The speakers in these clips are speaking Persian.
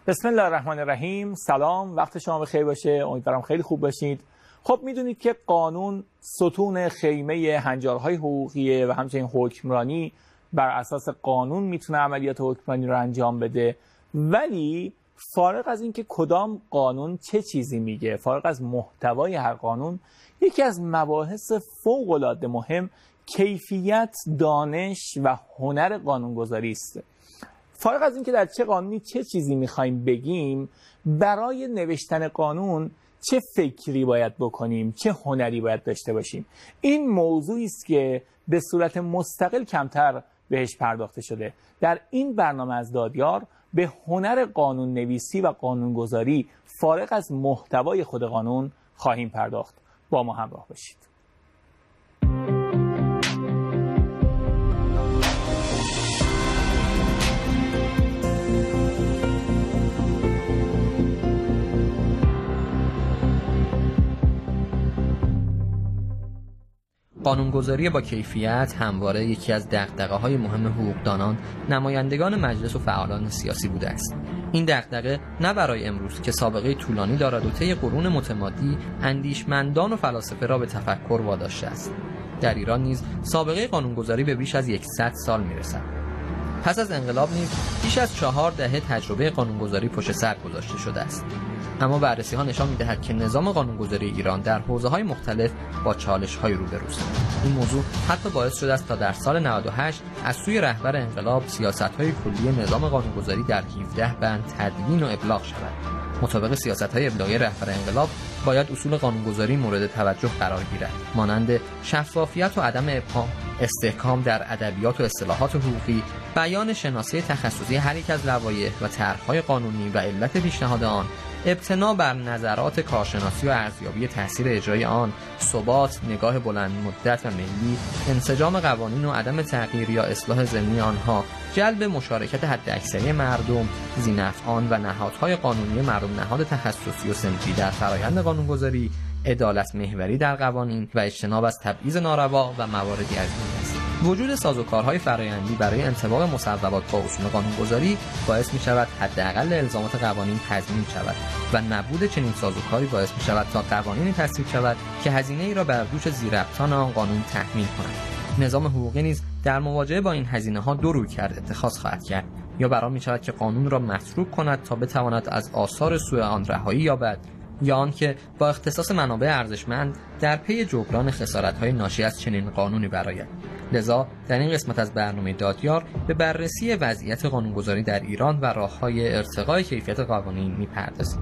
بسم الله الرحمن الرحیم. سلام، وقت شما بخیر باشه. امیدوارم خیلی خوب باشید. خب میدونید که قانون ستون خیمه هنجارهای حقوقیه و همچنین حکمرانی بر اساس قانون میتونه عملیات حکمرانی رو انجام بده، ولی فارغ از اینکه کدام قانون چه چیزی میگه، فارغ از محتوای هر قانون، یکی از مباحث فوق العاده مهم کیفیت، دانش و هنر قانونگذاری است. فارغ از اینکه در چه قانونی چه چیزی میخوایم بگیم، برای نوشتن قانون چه فکری باید بکنیم، چه هنری باید داشته باشیم، این موضوعی است که به صورت مستقل کمتر بهش پرداخته شده. در این برنامه از دادیار به هنر قانون نویسی و قانونگذاری فارغ از محتوای خود قانون خواهیم پرداخت. با ما همراه باشید. قانونگذاری با کیفیت همواره یکی از دغدغه‌های مهم حقوقدانان، نمایندگان مجلس و فعالان سیاسی بوده است. این دغدغه نه برای امروز که سابقه طولانی دارد و طی قرون متمادی اندیشمندان و فلاسفه را به تفکر واداشته است. در ایران نیز سابقه قانونگذاری به بیش از 100 سال میرسد. پس از انقلاب نیز بیش از 4 دهه تجربه قانونگذاری پشت سر گذاشته شده است. اما بررسی‌ها نشان می‌دهد که نظام قانونگذاری ایران در حوزه‌های مختلف با چالش‌های روبروست. این موضوع حتی باعث شده است تا در سال 98 از سوی رهبر انقلاب سیاست‌های کلی نظام قانونگذاری در 17 بند تدوین و ابلاغ شود. مطابق سیاست‌های ابلاغی رهبر انقلاب باید اصول قانونگذاری مورد توجه قرار گیرد، مانند شفافیت و عدم ابهام، استحکام در ادبیات و اصطلاحات حقوقی، بیان شناسه تخصصی هر یک از لوایح و طرح‌های قانونی و علت پیشنهاد آن، ابتنا بر نظرات کارشناسی و ارزیابی تاثیر اجرای آن، ثبات نگاه بلند مدت و ملی، انسجام قوانین و عدم تغییر یا اصلاح ضمنی آنها، جلب مشارکت حداکثری مردم، ذی‌نفعان و نهادهای قانونی مردم نهاد تخصصی و صنفی در فرایند قانونگذاری، عدالت محوری در قوانین و اجتناب از تبعیض ناروا و مواردی از این است. وجود سازوکارهای فرآیندی برای انطباق مصوبات با اصول قانونگذاری باعث می شود حداقل الزامات قوانین تضمین شود و نبود چنین سازوکاری باعث می شود تا قوانینی تصویب شود که هزینه ای را بر دوش ذی‌ربطان آن قانون تحمیل کند. نظام حقوقی نیز در مواجهه با این هزینه ها دو رویکرد اتخاذ خواهد کرد: یا برای می شود که قانون را متروک کند تا بتواند از آثار سوء آن رهایی یابد، یا آنکه با اختصاص منابع ارزشمند در پی جبران خسارت‌های ناشی از چنین قانونی برآید. لذا در این قسمت از برنامه دادیار به بررسی وضعیت قانونگذاری در ایران و راه‌های ارتقای کیفیت قوانین می‌پردازیم.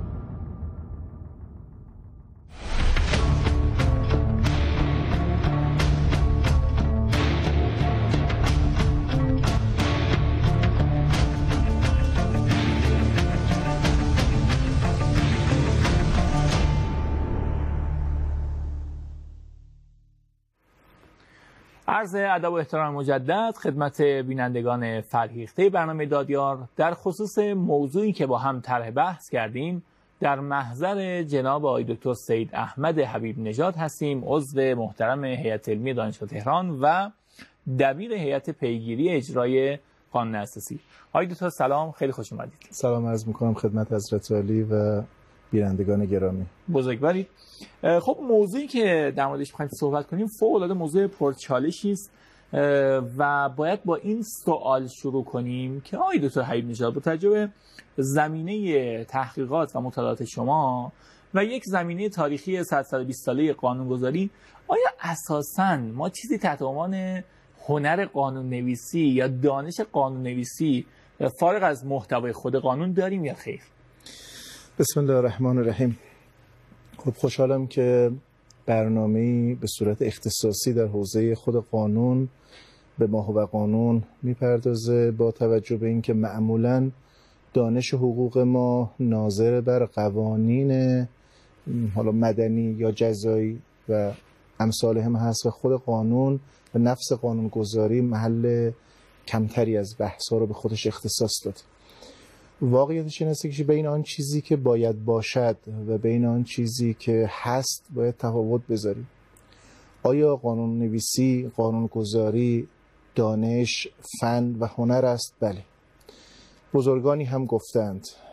عرض ادب و احترام مجدد خدمت بینندگان فرهیخته برنامه دادیار در خصوص موضوعی که با هم طرح بحث کردیم در محضر جناب آقای دکتر سید احمد حبیب نژاد هستیم، عضو محترم هیئت علمی دانشگاه تهران و دبیر هیئت پیگیری اجرای قانون اساسی. آقای دکتر سلام، خیلی خوش اومدید. سلام عرض می‌کنم خدمت حضرت عالی و بینندگان گرامی. بزرگوارید. خب موضوعی که در موردش می‌خوایم صحبت کنیم فوق‌العاده موضوع پرچالشی است و باید با این سوال شروع کنیم که آقای دکتر حبیب نژاد، با توجه به زمینه تحقیقات و مطالعات شما و یک زمینه تاریخی 120 ساله قانونگذاری، آیا اساساً ما چیزی تحت عنوان هنر قانون نویسی یا دانش قانون نویسی فارغ از محتوای خود قانون داریم یا خیر؟ بسم الله الرحمن الرحیم. خب خوشحالم که برنامه‌ای به صورت اختصاصی در حوزه خود قانون به ماه‌و قانون میپردازه، با توجه به اینکه معمولاً دانش حقوق ما ناظر بر قوانین حالا مدنی یا جزایی و امثال هم هست و خود قانون و نفس قانونگذاری محل کمتری از بحث‌ها رو به خودش اختصاص داد. واقعیتش این است که بین آن چیزی که باید باشد و بین آن چیزی که هست باید تفاوت بذاریم. آیا قانون نویسی، قانونگذاری، دانش، فن و هنر است؟ بله. بزرگانی هم گفتند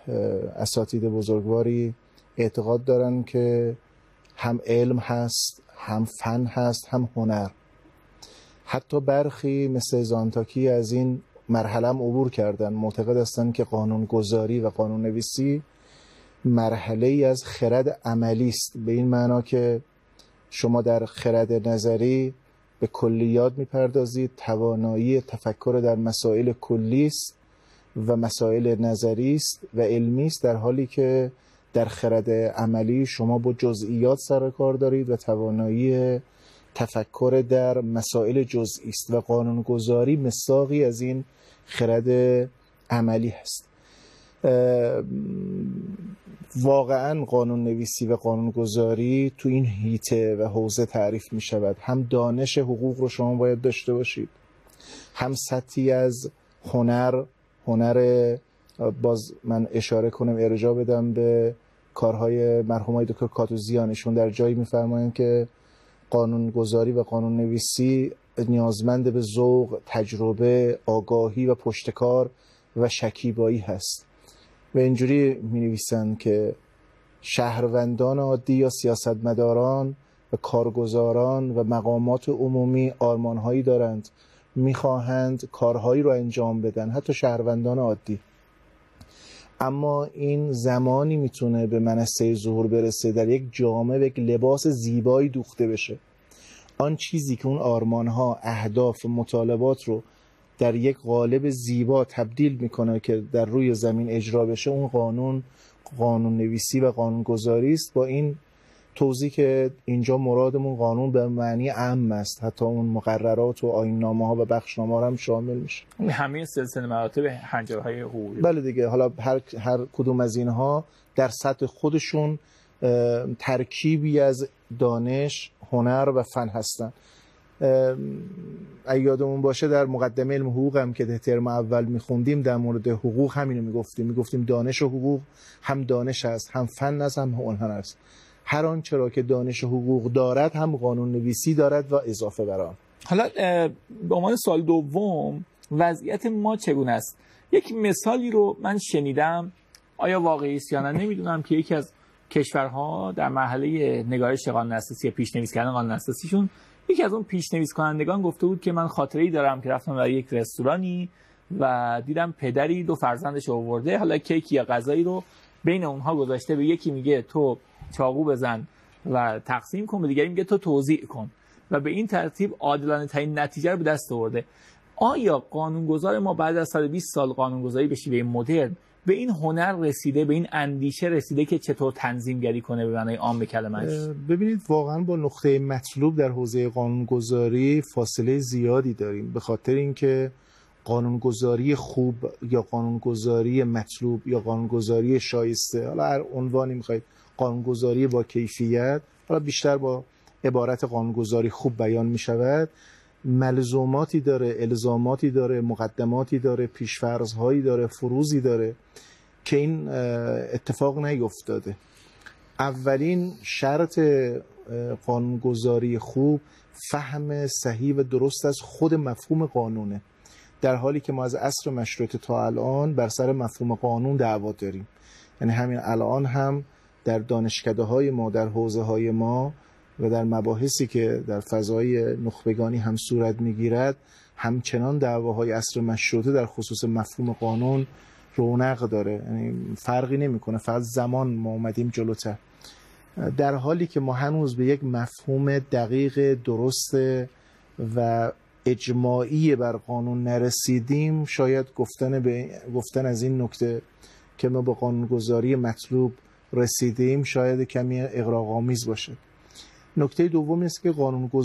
اساتید بزرگواری اعتقاد دارن که هم علم هست، هم فن هست، هم هنر. حتی برخی مثل زانتاکی از این مرحله هم عبور کردن، معتقد هستند که قانونگذاری و قانون نویسی مرحله ای از خرد عملی است، به این معنا که شما در خرد نظری به کلیات میپردازید، توانایی تفکر در مسائل کلی است و مسائل نظری است و علمی است، در حالی که در خرد عملی شما با جزئیات سر کار دارید و توانایی تفکر در مسائل جزئی است و قانونگذاری مساقی از این خرد عملی هست. واقعا قانون نویسی و قانونگذاری تو این حیطه و حوزه تعریف می شود. هم دانش حقوق رو شما باید داشته باشید، هم سطحی از هنر باز من اشاره کنم، ارجاع بدم به کارهای مرحوم دکتر کاتوزیان. ایشون در جایی می‌فرمایند که قانونگذاری و قانون نویسی نیازمند به ذوق، تجربه، آگاهی و پشتکار و شکیبایی هست و اینجوری می‌نویسند که شهروندان عادی یا سیاستمداران و کارگزاران و مقامات عمومی آرمان‌هایی دارند، می‌خواهند کارهایی رو انجام بدن، حتی شهروندان عادی، اما این زمانی میتونه به منصه ظهور برسه در یک جامعه و یک لباس زیبایی دوخته بشه. آن چیزی که اون آرمان‌ها، اهداف، مطالبات رو در یک قالب زیبا تبدیل میکنه که در روی زمین اجرا بشه، اون قانون نویسی و قانون گذاری است. با این توضیح که اینجا مرادمون قانون به معنی عام است، حتی اون مقررات و آیین‌نامه ها و بخشنامه هم شامل میشه. همه سلسله مراتب هنجارهای حقوقی. بله دیگه، حالا هر کدوم از اینها در سطح خودشون ترکیبی از دانش، هنر و فن هستن. اگه یادمون باشه در مقدمه علم حقوق هم که در ترم اول میخوندیم در مورد حقوق همینو میگفتیم دانش و حقوق هم دانش است، هم فن است، هم هنر است. هر آنچه را که دانش حقوق دارد هم قانون نویسی دارد و اضافه بر آن. حالا به عنوان سوال دوم، وضعیت ما چگونه است؟ یک مثالی رو من شنیدم، آیا واقعی است یا نه نمیدونم، که یکی از کشورها در مرحله نگارش قانون اساسی، پیش‌نویس کردن قانون اساسیشون، یکی از اون پیش‌نویس کنندگان گفته بود که من خاطره‌ای دارم که رفتم در یک رستورانی و دیدم پدری 2 فرزندش آورده، حالا کیکی یا غذایی رو بین اونها گذاشته، به یکی میگه تو چاقو بزن و تقسیم کن، به دیگری میگه تو توزیع کن و به این ترتیب عادلانه ترین نتیجه رو به دست آورده. آیا قانونگذار ما بعد از 120 سال قانونگذاری به شیوه مدرن به این هنر رسیده، به این اندیشه رسیده که چطور تنظیمگری کنه به معنای عام کلمه‌اش؟ ببینید واقعا با نقطه مطلوب در حوزه قانونگذاری فاصله زیادی داریم، به خاطر اینکه قانونگذاری خوب یا قانونگذاری مطلوب یا قانونگذاری شایسته، حالا هر عنوانی می‌خواید، قانونگذاری با کیفیت، حالا بیشتر با عبارت قانونگذاری خوب بیان می‌شود، ملزوماتی داره، الزاماتی داره، مقدماتی داره، پیش‌فرض‌هایی داره، فروضی داره که این اتفاق نیفتاده. اولین شرط قانونگذاری خوب فهم صحیح و درست از خود مفهوم قانونه، در حالی که ما از عصر مشروطه تا الان بر سر مفهوم قانون دعوا داریم. یعنی همین الان هم در دانشکده‌های ما، در حوزه‌های ما و در مباحثی که در فضای نخبگانی هم صورت میگیرد، همچنان دعواهای عصر مشروطه در خصوص مفهوم قانون رونق داره. یعنی فرقی نمیکنه، فقط زمان ما اومدیم جلوتر، در حالی که ما هنوز به یک مفهوم دقیق، درست و اجماعی بر قانون نرسیدیم. شاید گفتن از این نکته که ما به قانونگذاری مطلوب رسیدیم شاید کمی اغراق‌آمیز باشه. نکته دوم است که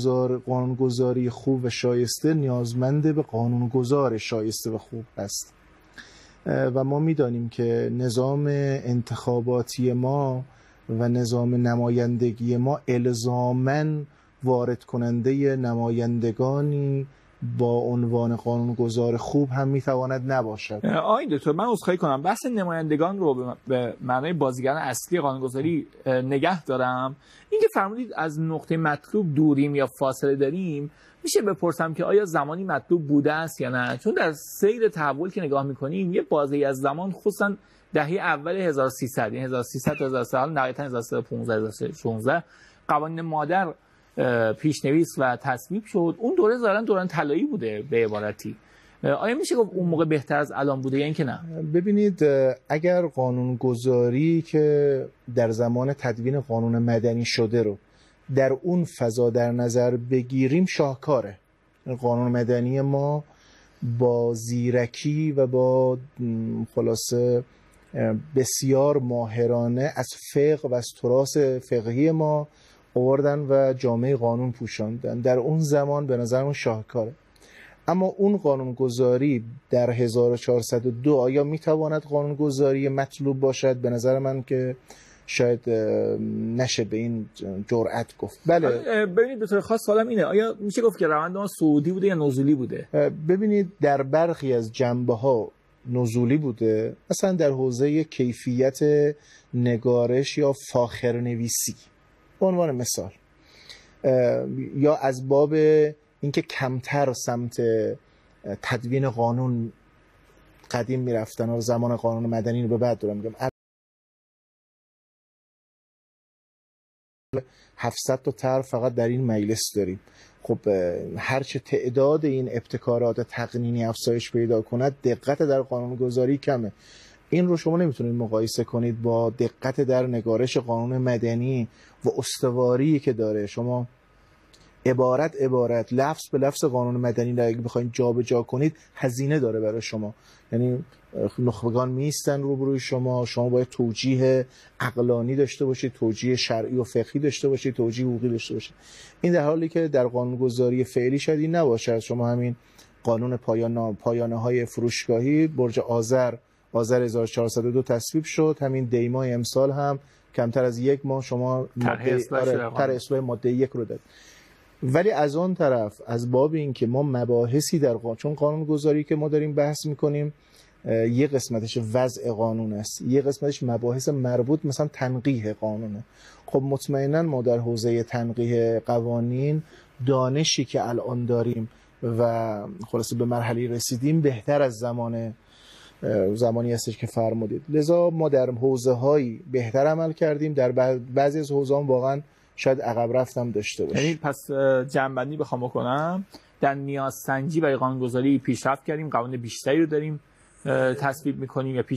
قانونگذاری خوب و شایسته نیازمند به قانونگذار شایسته و خوب است و ما می‌دانیم که نظام انتخاباتی ما و نظام نمایندگی ما الزاماً وارد کننده نمایندگانی با عنوان قانونگذار خوب هم میتواند نباشد. آقای دکتر من عذرخواهی کنم، بحث نمایندگان رو به معنای بازیگران اصلی قانونگذاری نگه دارم. اینکه فرمودید از نقطه مطلوب دوریم یا فاصله داریم، میشه بپرسم که آیا زمانی مطلوب بوده است یا نه؟ چون در سیر تحول که نگاه میکنیم یه بازی از زمان، خصوصا دهه اول 1300 یعنی 1300 تا 1300 نهایتا 1315 1316 قوانین مادر پیشنویس و تصویب شد. اون دوره ظاهرا دوران طلایی بوده به عبارتی. آیا میشه گفت اون موقع بهتر از الان بوده یا اینکه نه؟ ببینید، اگر قانونگذاری که در زمان تدوین قانون مدنی شده رو در اون فضا در نظر بگیریم شاهکاره. قانون مدنی ما با زیرکی و با خلاصه بسیار ماهرانه از فقه و از تراث فقهی ما آوردن و جامعه قانون پوشاندن. در اون زمان به نظرم شاهکاره. اما اون قانونگذاری در 1402 آیا میتواند قانونگذاری مطلوب باشد؟ به نظر من که شاید نشه به این جرأت گفت. بله ببینید به طور خاص سوالم اینه، آیا میشه گفت که روند ما صعودی بوده یا نزولی بوده؟ ببینید، در برخی از جنبه‌ها نزولی بوده، مثلا در حوزه کیفیت نگارش یا فاخرنویسی به عنوان مثال، یا از باب اینکه کمتر سمت تدوین قانون قدیم میرفتن و زمان قانون مدنی رو به بعد دارم میگم 700 تا طرح فقط در این مجلس داریم. خب هرچه تعداد این ابتکارات تقنینی افزایش پیدا کند دقت در قانونگذاری کمه. این رو شما نمیتونید مقایسه کنید با دقت در نگارش قانون مدنی و استواری که داره. شما عبارت لفظ به لفظ قانون مدنی رو اگه بخواید جابجا کنید هزینه داره برای شما. یعنی نخبگان میستن روبروی شما باید توجیه عقلانی داشته باشید، توجیه شرعی و فقهی داشته باشید، توجیه حقوقی داشته باشید. این در حالی که در قانونگذاری فعلی شاید این نباشه. شما همین قانون پایانه‌های فروشگاهی برج آذر 1402 تصویب شد، همین دیمای امسال هم کمتر از یک ماه شما طرح اصلاح ماده 1 رو داد. ولی از آن طرف از باب این که ما مباحثی در چون قانونگذاری که ما داریم بحث میکنیم یه قسمتش وضع قانون است، یه قسمتش مباحث مربوط مثلا تنقیح قانونه. خب مطمئنا ما در حوزه تنقیح قوانین دانشی که الان داریم و خلاصه به مرحله رسیدیم بهتر از زمانی هستش که فرمودید. لذا ما در حوزه‌های بهتر عمل کردیم، در بعضی از حوزه‌ها واقعا شاید عقب رفتم داشته باشه. یعنی پس جمع‌بندی بخوام بکنم، در نیازسنجی برای قانونگذاری پیشرفت کردیم، قوانین بیشتری رو داریم تصویب می‌کنیم یا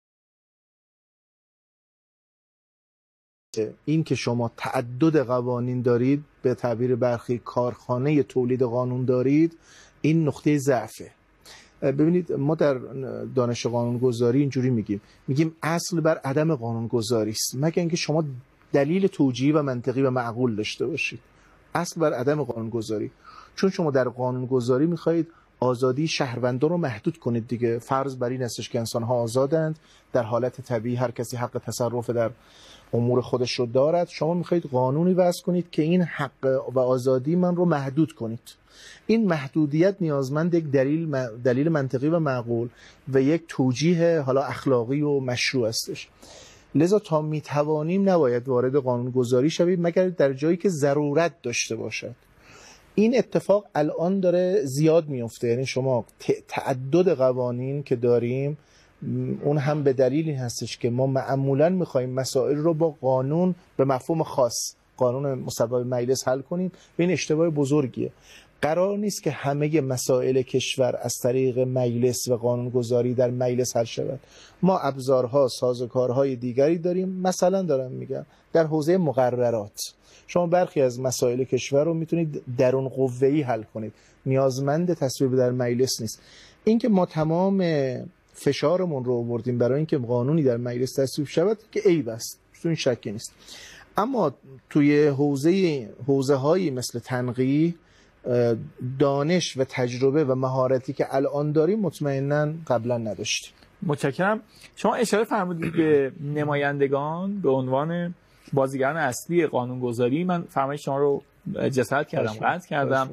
این که شما تعدد قوانین دارید، به تعبیر برخی کارخانه تولید قانون دارید، این نقطه ضعفه. ببینید ما در دانش قانونگذاری اینجوری میگیم اصل بر عدم قانونگذاری است، مگر اینکه شما دلیل توجیهی و منطقی و معقول داشته باشید. اصل بر عدم قانونگذاری، چون شما در قانونگذاری میخواهید آزادی شهروندان رو محدود کنید دیگه. فرض بر این استش که انسان‌ها آزادند، در حالت طبیعی هر کسی حق تصرف در امور خودش رو دارد. شما میخواهید قانونی وضع کنید که این حق و آزادی من رو محدود کنید. این محدودیت نیازمند یک دلیل منطقی و معقول و یک توجیه حالا اخلاقی و مشروع هستش. لذا تا میتوانیم نباید وارد قانونگذاری شویم مگر در جایی که ضرورت داشته باشد. این اتفاق الان داره زیاد میفته. یعنی شما تعدد قوانین که داریم اون هم به دلیل این هستش که ما معمولا میخوایم مسائل رو با قانون به مفهوم خاص، قانون مصوب مجلس حل کنیم. و این اشتباه بزرگیه. قرار نیست که همه مسائل کشور از طریق مجلس و قانونگذاری در مجلس حل شود. ما ابزارها، سازوکارهای دیگری داریم. مثلا دارم میگم در حوزه مقررات شما برخی از مسائل کشور رو میتونید درون قوه‌ای حل کنید، نیازمند تصویب در مجلس نیست. اینکه ما تمام فشارمون رو آوردیم برای اینکه قانونی در مجلس تصویب شود که عیب است، تو این شکی نیست. اما توی حوزه‌هایی مثل تنقیح، دانش و تجربه و مهارتی که الان داریم مطمئناً قبلا نداشتیم. متشکرم. شما اشاره فرمودید به نمایندگان به عنوان بازیگران اصلی قانونگذاری. من فرمایش شما رو جسارت کردم، قطع کردم.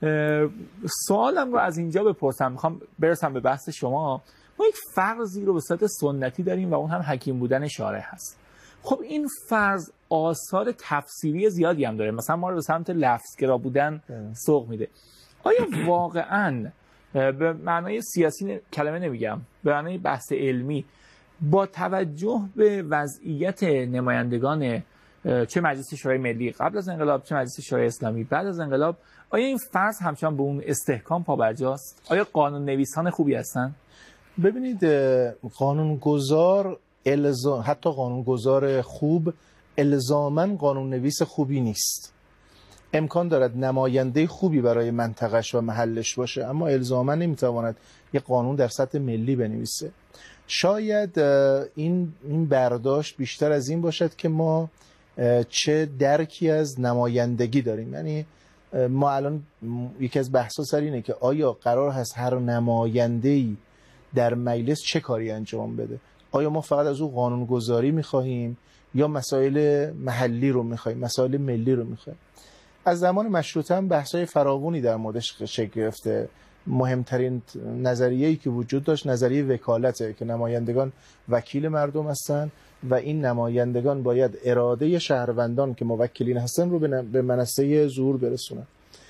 سوالم رو از اینجا بپرسم، میخوام برسم به بحث شما. ما یک فرضی رو به صورت سنتی داریم و اون هم حکیم بودن شارع هست. خب این فرض آثار تفسیری زیادی هم داره، مثلا ما رو به سمت لفظگرا بودن سوق میده. آیا واقعاً به معنای سیاسی کلمه نمیگم، به معنای بحث علمی، با توجه به وضعیت نمایندگان چه مجلس شورای ملی قبل از انقلاب چه مجلس شورای اسلامی بعد از انقلاب، آیا این فرض همچنان به اون استحکام پابرجاست؟ آیا قانون نویسان خوبی هستن؟ ببینید، قانونگذار حتی قانونگذار خوب الزاماً قانون نویس خوبی نیست. امکان دارد نماینده خوبی برای منطقش و محلش باشه، اما الزاماً نمیتواند یک قانون در سطح ملی بنویسه. شاید این برداشت بیشتر از این باشد که ما چه درکی از نمایندگی داریم. یعنی ما الان یکی از بحثا سر اینه که آیا قرار هست هر نماینده‌ای در مجلس چه کاری انجام بده؟ آیا ما فقط از او قانونگذاری می‌خواهیم یا مسائل محلی رو می‌خواهیم، مسائل ملی رو می‌خواهیم؟ از زمان مشروطه هم بحث‌های فراوانی در موردش شکل گرفته. مهمترین نظریه‌ای که وجود داشت نظریه وکالته که نمایندگان وکیل مردم هستند و این نمایندگان باید اراده شهروندان که موکلین هستن رو به منصه ظهور برسونن.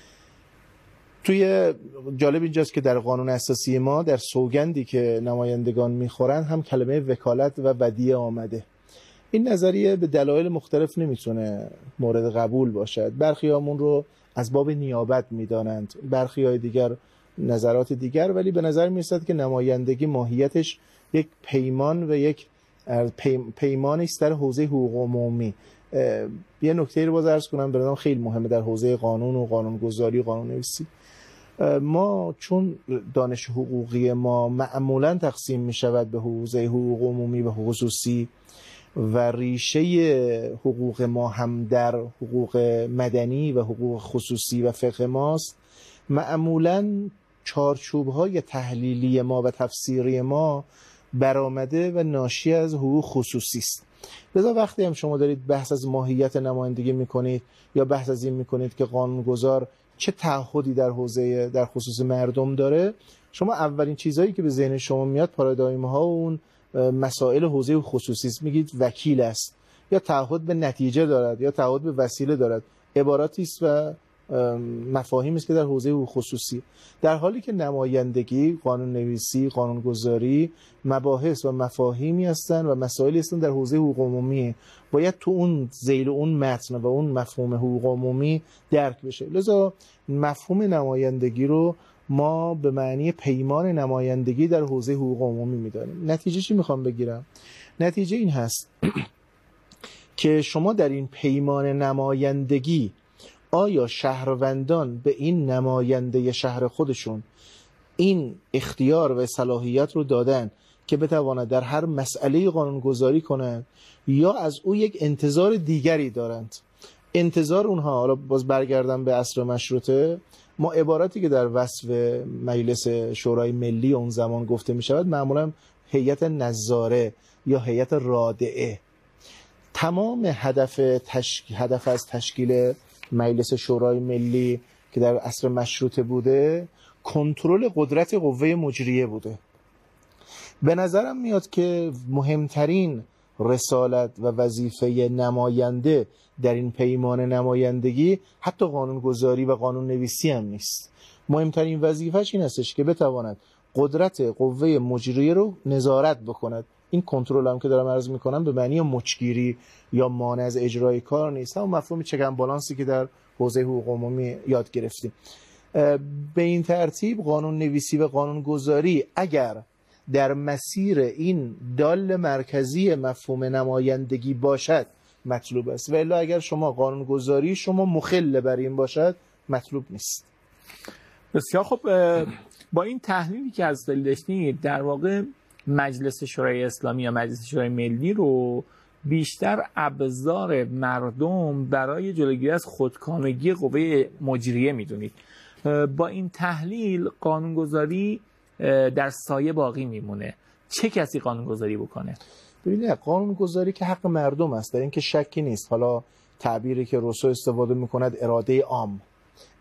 توی جالب اینجاست که در قانون اساسی ما در سوگندی که نمایندگان میخورن هم کلمه وکالت و ودیعه آمده. این نظریه به دلایل مختلف نمیتونه مورد قبول باشد. برخیامون رو از باب نیابت میدانند، برخیای دیگر نظرات دیگر، ولی به نظر میرسد که نمایندگی ماهیتش یک پیمان و یک پیمانی است در حوزه حقوق عمومی. یه نکته رو باز عرض کنم برام خیلی مهمه در حوزه قانون و قانونگذاری و قانون نویسی. ما چون دانش حقوقی ما معمولا تقسیم می شود به حوزه حقوق عمومی و خصوصی و ریشه حقوق ما هم در حقوق مدنی و حقوق خصوصی و فقه ماست، معمولا چارچوب‌های تحلیلی ما و تفسیری ما برآمده و ناشی از حقوق خصوصی است. لذا وقتی هم شما دارید بحث از ماهیت نمایندگی میکنید یا بحث از این میکنید که قانونگذار چه تعهدی در خصوص مردم داره، شما اولین چیزایی که به ذهن شما میاد پارادایم‌ها و اون مسائل حوزه خصوصی است. میگید وکیل است، یا تعهد به نتیجه دارد یا تعهد به وسیله دارد، عباراتی است و مفاهیمی است که در حوزه خصوصی، در حالی که نمایندگی، قانون نویسی، قانونگذاری مباحث و مفاهیمی هستند و مسائلی هستند در حوزه حقوق عمومی، باید تو اون ذیل اون متن و اون مفهوم حقوق عمومی درک بشه. لذا مفهوم نمایندگی رو ما به معنی پیمان نمایندگی در حوزه حقوق عمومی می‌دانیم. نتیجه چی میخوام بگیرم؟ نتیجه این هست که شما در این پیمان نمایندگی آیا شهروندان به این نماینده شهر خودشون این اختیار و صلاحیت رو دادن که بتواند در هر مسئله قانونگذاری کنند، یا از او یک انتظار دیگری دارند؟ انتظار اونها، حالا باز برگردم به عصر مشروطه، ما عباراتی که در وصف مجلس شورای ملی اون زمان گفته می شود معمولا هیئت نظاره یا هیئت رادعه. تمام هدف از تشکیل مجلس شورای ملی که در عصر مشروطه بوده کنترل قدرت قوه مجریه بوده. به نظرم میاد که مهمترین رسالت و وظیفه نماینده در این پیمان نمایندگی حتی قانونگذاری و قانون نویسی هم نیست. مهمترین وظیفهش این هستش که بتواند قدرت قوه مجریه رو نظارت بکند. این کنترل هم که دارم عرض میکنم به معنی مچگیری یا مانع از اجرای کار نیست، هم مفهوم چک اند بالانسی که در حوزه حقوق عمومی یاد گرفتیم. به این ترتیب قانون نویسی و قانون گذاری اگر در مسیر این دال مرکزی مفهوم نمایندگی باشد مطلوب است، و الا اگر شما قانون گذاری شما مخل بر این باشد مطلوب نیست. بسیار خب، با این تحلیلی که از دل داشتید در واقع مجلس شورای اسلامی یا مجلس شورای ملی رو بیشتر ابزار مردم برای جلوگیری از خودکامگی قوه مجریه میدونید. با این تحلیل قانونگذاری در سایه باقی میمونه. چه کسی قانونگذاری بکنه؟ ببینید، قانونگذاری که حق مردم است، در این که شکی نیست. حالا تعبیری که روسو استفاده میکند اراده عام،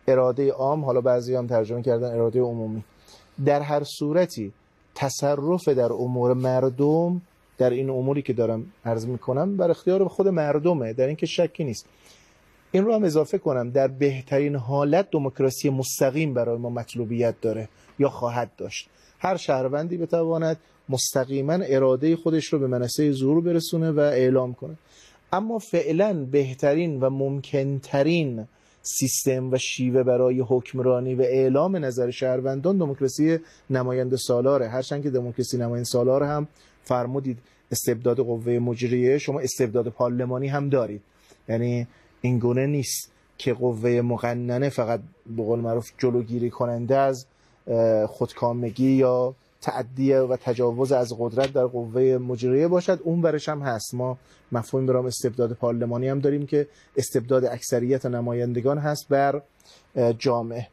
اراده عام، حالا بعضی هم ترجمه کردن اراده عمومی. در هر صورتی تصرف در امور مردم، در این اموری که دارم عرض میکنم، بر اختیار خود مردمه، در این که شکی نیست. این رو هم اضافه کنم، در بهترین حالت دموکراسی مستقیم برای ما مطلوبیت داره یا خواهد داشت. هر شهروندی بتواند مستقیما اراده خودش رو به منصه ظهور برسونه و اعلام کنه. اما فعلا بهترین و ممکنترین سیستم و شیوه برای حکمرانی و اعلام نظر شهروندان دموکراسی نماینده سالاره. هرچند که دموکراسی نماینده سالار هم فرمودید استبداد قوه مجریه، شما استبداد پارلمانی هم دارید. یعنی این گونه نیست که قوه مقننه فقط به قول معروف جلوگیری کننده از خودکامگی یا تعدی و تجاوز از قدرت در قوه مجریه باشد، اون برش هم هست. ما مفهوم برام استبداد پارلمانی هم داریم که استبداد اکثریت نمایندگان هست بر جامعه.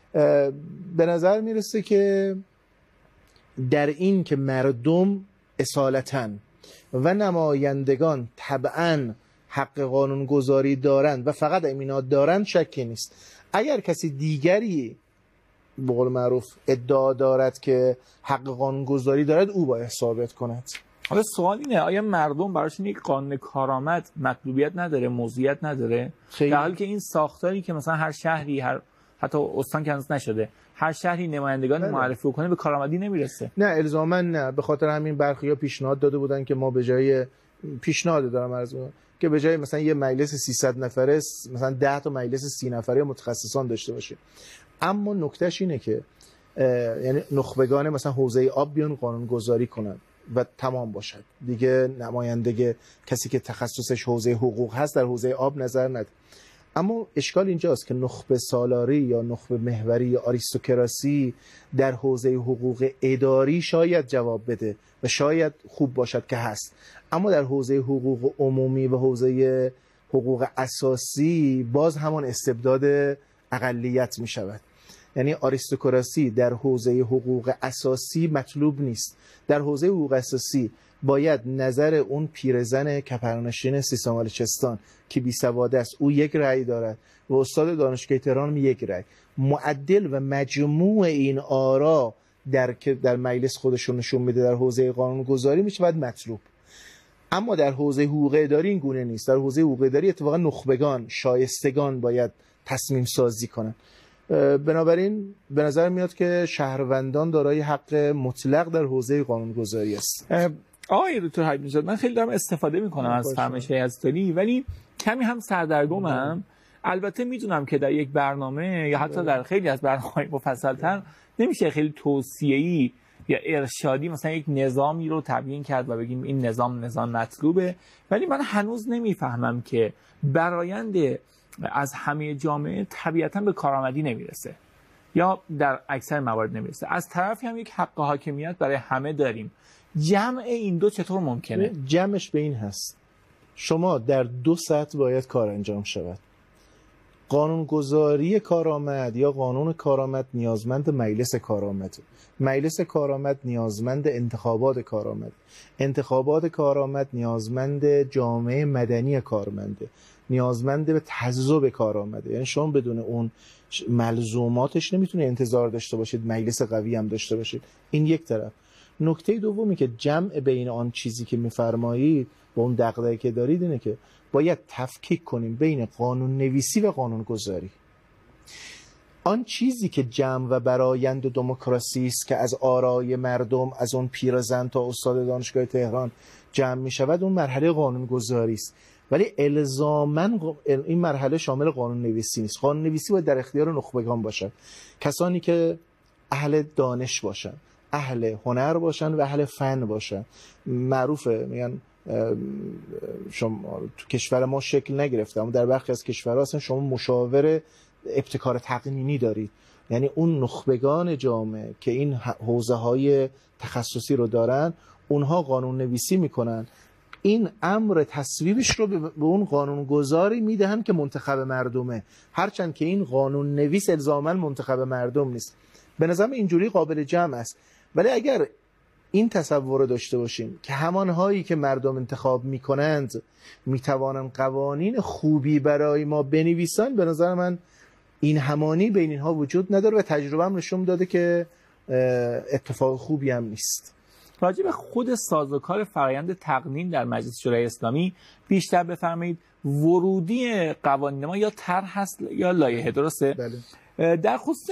به نظر میرسه که در این که مردم اصالتاً و نمایندگان طبعاً حق قانون گذاری دارند و فقط امینات دارند شکی نیست. اگر کسی دیگری به قول معروف ادعا دارد که حق قانون گذاری دارد، او باید ثابت کند. حالا سوال اینه، آیا مردم براشون یک قانون کارآمد مطلوبیت نداره، موضوعیت نداره؟ در حالی که این ساختاری که مثلا هر شهری، هر حتی استان که هنوز نشده، هر شهری نمایندگان معرفی کنه به کارآمدی نمیرسه. نه الزاما نه. به خاطر همین برخیا پیشنهاد داده بودن که ما به جای پیشنهاد دارم عرض می‌کنم که به جای مثلا یه مجلس 300 نفره مثلا 10 تا مجلس 30 نفره متخصصان داشته باشیم. اما نکتهش اینه که یعنی نخبگان مثلا حوزه آب بیان قانون گذاری کنن و تمام باشد دیگه، نمایندگی کسی که تخصصش حوزه حقوق هست در حوزه آب نظر نده. اما اشکال اینجاست که نخبه سالاری یا نخبه محوری یا آریستوکراسی در حوزه حقوق اداری شاید جواب بده و شاید خوب باشد که هست، اما در حوزه حقوق عمومی و حوزه حقوق اساسی باز همان استبداد اقلیت می شود. یعنی آریستوکراسی در حوزه حقوق اساسی مطلوب نیست. در حوزه حقوق اساسی باید نظر اون پیرزن کپرنشین سیستان بلوچستان که بی سواد است، او یک رأی دارد و استاد دانشگاه تهران یک رأی، معدل و مجموع این آرا در مجلس خودشون نشون میده در حوزه قانون گذاری میشه باید مطلوب. اما در حوزه حقوق اداری این گونه نیست. در حوزه حقوق اداری اتفاقا نخبگان، شایستگان باید تصمیم سازی کنن. بنابراین به نظر میاد که شهروندان دارای حق مطلق در حوزه قانون گذاری است. آقای دکتر حبیب نژاد، من خیلی دارم استفاده میکنم از فرمایش هیئت‌داری، ولی کمی هم سردرگمم. البته میدونم که در یک برنامه یا حتی در خیلی از برنامه‌های مفصل‌تر نمیشه خیلی توصیه‌ای یا ارشادی مثلا یک نظامی رو تبیین کرد و بگیم این نظام مطلوبه، ولی من هنوز نمیفهمم که برآیند از همه جامعه طبیعتاً به کارآمدی نمیرسه یا در اکثر موارد نمیرسه. از طرفی هم یک حق حاکمیت برای همه داریم. جمع این دو چطور ممکنه؟ جمعش به این هست، شما در دو سطح باید کار انجام شود. قانونگذاری کارآمد یا قانون کارآمد نیازمند مجلس کارآمد، مجلس کارآمد نیازمند انتخابات کارآمد، انتخابات کارآمد نیازمند جامعه مدنی کارمنده، نیازمند به تذوب کارآمده. یعنی شما بدون اون ملزوماتش نمیتونه انتظار داشته باشید مجلس قوی هم داشته باشید. این یک طرف. نکته دومی که جمع بین آن چیزی که میفرمایید با اون دغدغه‌ای که دارید اینه که باید تفکیک کنیم بین قانون نویسی و قانون گذاری. آن چیزی که جمع و برآیند دموکراسی است که از آرای مردم، از اون پیرزن تا استاد دانشگاه تهران جمع می شود، اون مرحله قانون گذاری است. ولی الزاماً این مرحله شامل قانون نویسی نیست. قانون نویسی باید در اختیار نخبگان باشد، کسانی که اهل دانش باشن، اهل هنر باشن و اهل فن باشن. معروفه میگن شما تو کشور ما شکل نگرفته، اما در برخی از کشورها اصلا شما مشاور ابتکار تقنینی دارید. یعنی اون نخبگان جامعه که این حوزه‌های تخصصی رو دارن، اونها قانون نویسی میکنن، این امر تصویبش رو به اون قانون گذاری میدهن که منتخب مردمه، هرچند که این قانون نویس الزاماً منتخب مردم نیست. به نظرم اینجوری قابل جمع است. ولی اگر این تصور رو داشته باشیم که همانهایی که مردم انتخاب میکنند میتوانند قوانین خوبی برای ما بنویسن، به نظر من این همانی بین اینها وجود نداره و تجربه هم نشون داده که اتفاق خوبی هم نیست. راجع به خود سازوکار فرآیند تقنین در مجلس شورای اسلامی بیشتر بفرمایید. ورودی قوانین ما یا طرح هست یا لایحه، درسته؟ بله. در خصوص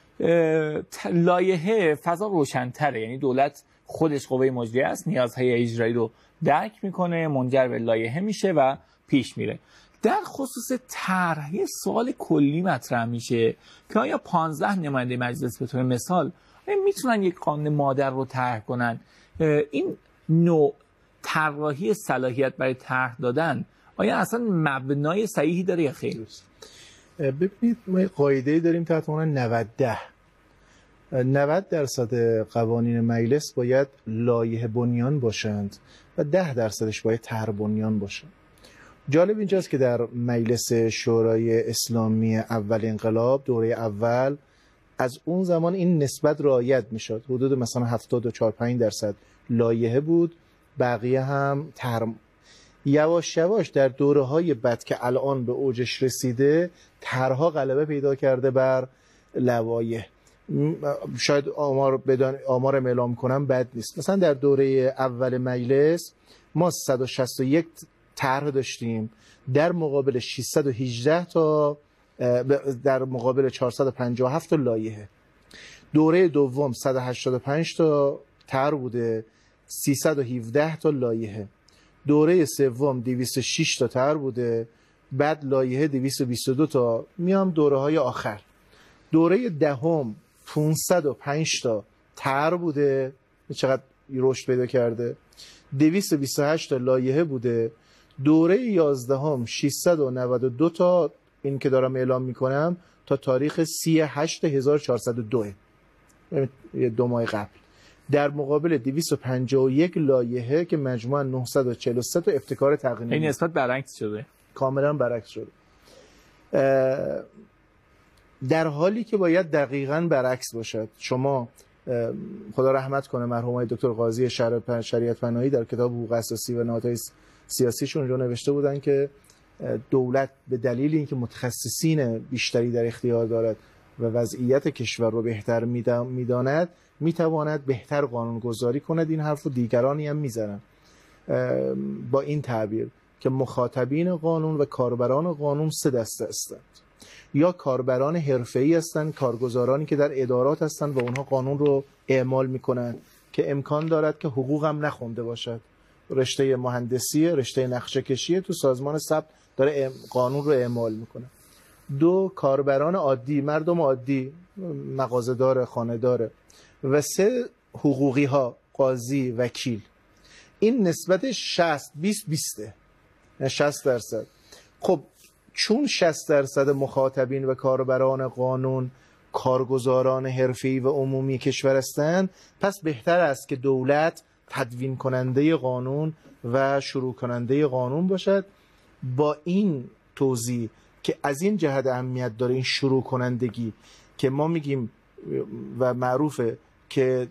لایحه فضا روشن‌تره، یعنی دولت خودش قوه مجریه است، نیازهای اجرایی رو درک میکنه، منجر به لایحه میشه و پیش میره. در خصوص طرح یه سوال کلی مطرح میشه که آیا 15 نماینده مجلس به طور مثال میتونن یک قانون مادر رو طرح کنن؟ این نوع طراحی صلاحیت برای طرح دادن آیا اصلا مبنای صحیحی داره یا خیر؟ ببینید ما قاعده‌ای داریم تحت عنوان 90% قوانین مجلس باید لایحه بنیان باشند و 10%ش باید طرح بنیان باشند. جالب اینجاست که در مجلس شورای اسلامی اول انقلاب دوره اول از اون زمان این نسبت رعایت میشد، حدود مثلا 74-5% لایحه بود، بقیه هم طرح. یواش یواش در دوره‌های بعد که الان به اوجش رسیده طرح‌ها غلبه پیدا کرده بر لوایح. شاید آمار اعلام کنم بد نیست. مثلا در دوره اول مجلس ما 161 طرح داشتیم در مقابل 618 تا در مقابل 457 تا لایحه. دوره دوم 185 تا طرح بوده، 317 تا لایحه. دوره سوم 206 تا طرح بوده، بعد لایحه 222 تا. میام دوره های آخر. دوره دهم 505 تا طرح بوده، چقدر رشد پیدا کرده، 228 تا لایحه بوده. دوره 11هم 692 تا، این که دارم اعلام میکنم تا تاریخ 38,402، یه 2 ماه قبل، در مقابل 251 لایحه که مجموعاً 943 تا ابتکار تقنینی. این نسبت برعکس شده، کاملا برعکس شده، در حالی که باید دقیقاً برعکس باشد. شما خدا رحمت کنه مرحوم آقای دکتر قاضی شریعت پناهی در کتاب حقوق اساسی و نهادهای سیاسیشون رو نوشته بودن که دولت به دلیل اینکه متخصصین بیشتری در اختیار دارد و وضعیت کشور رو بهتر میداند میتواند بهتر قانون گذاری کند. این حرف رو دیگرانی هم میزنن با این تعبیر که مخاطبین قانون و کاربران قانون 3 دسته هستند. یا کاربران حرفه‌ای هستند، کارگزارانی که در ادارات هستند و اونها قانون رو اعمال میکنند که امکان دارد که حقوق هم نخونده باشد، رشته مهندسی، رشته نقشه کشی، تو سازمان ثبت داره قانون رو اعمال میکنه. 2 کاربران عادی، مردم عادی، مغازه‌دار، خانه‌دار. و 3 حقوقی ها، قاضی، وکیل. این نسبت 60-20-20 60%. خب چون 60% مخاطبین و کاربران قانون کارگزاران حرفه‌ای و عمومی کشور هستند، پس بهتر است که دولت تدوین کننده قانون و شروع کننده قانون باشد. با این توضیح که از این جهت اهمیت داره این شروع کنندگی که ما میگیم و معروفه که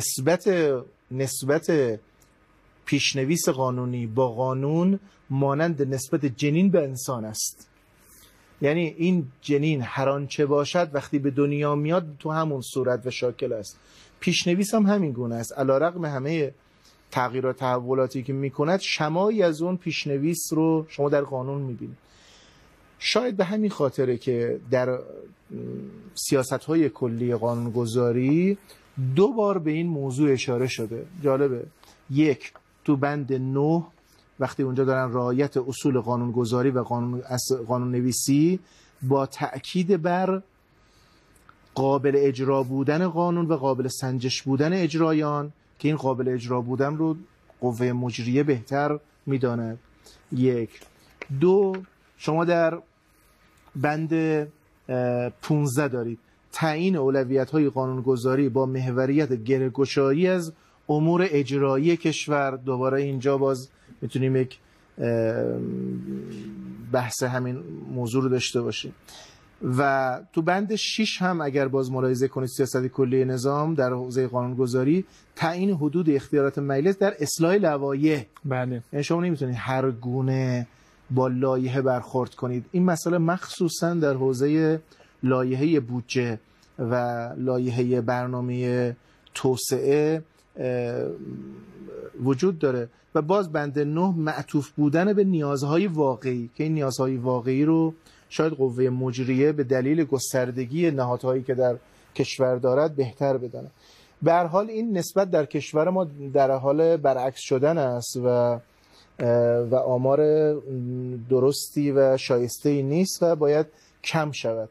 نسبت پیشنویس قانونی با قانون مانند نسبت جنین به انسان است. یعنی این جنین هر آنچه باشد وقتی به دنیا میاد تو همون صورت و شاکل است. پیشنویس هم همین گونه است. علیرغم همه تغییرات تحولاتی که میکند، شمایی از اون پیشنویس رو شما در قانون میبینید. شاید به همین خاطره که در سیاست‌های کلی قانونگذاری 2 بار به این موضوع اشاره شده. جالبه. 1 تو بند 9 وقتی اونجا دارن رعایت اصول قانونگذاری و قانون نویسی با تأکید بر قابل اجرا بودن قانون و قابل سنجش بودن اجرایان، که این قابل اجرا بودن رو قوه مجریه بهتر میداند. 1. 2 شما در بند 15 دارید تعیین اولویت‌های قانونگذاری با محوریت گره‌گشایی از امور اجرایی کشور. دوباره اینجا باز میتونیم یک بحث همین موضوع رو داشته باشیم. و تو بند 6 هم اگر باز ملاحظه کنید سیاست کلی نظام در حوزه قانونگذاری تعیین حدود اختیارات مجلس در اصلاح لوایح. بله. یعنی شما نمیتونید هر گونه با لایحه برخورد کنید. این مسئله مخصوصا در حوزه لایحه بودجه و لایحه برنامه توسعه وجود داره و باز بند 9 معطوف بودن به نیازهای واقعی که این نیازهای واقعی رو شاید قوه مجریه به دلیل گستردگی نهادهایی که در کشور دارد بهتر بدانه. به هر حال این نسبت در کشور ما در حال برعکس شدن است و آمار درستی و شایسته‌ای نیست و باید کم شود.